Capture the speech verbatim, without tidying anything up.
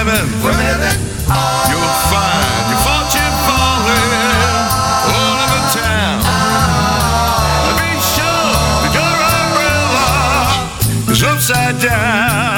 women, you'll find your fortune falling all over town. Be sure that your umbrella is upside down.